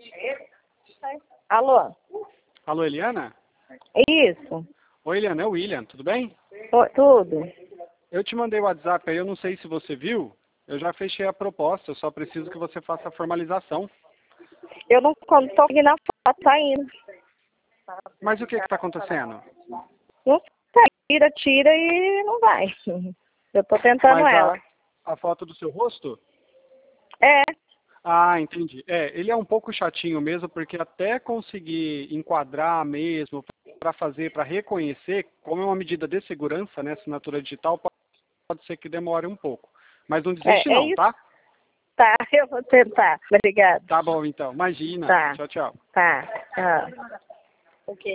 Alô? Alô, Eliana? Isso. Oi, Eliana, é o William, tudo bem? Tudo. Eu te mandei o WhatsApp aí, eu não sei se você viu. Eu já fechei a proposta, eu só preciso que você faça a formalização. Eu não tô conseguindo a foto ainda. Mas o que está acontecendo? Não sei, tira e não vai. Eu tô tentando Mas ela. a foto do seu rosto? É. Ah, entendi. Ele é um pouco chatinho mesmo, porque até conseguir enquadrar mesmo, para reconhecer, como é uma medida de segurança, né, assinatura digital, pode ser que demore um pouco. Mas não desiste É não, isso. tá? Tá, eu vou tentar. Obrigada. Tá bom então, imagina. Tá. Tchau, tchau. Tá. Tchau. O quê?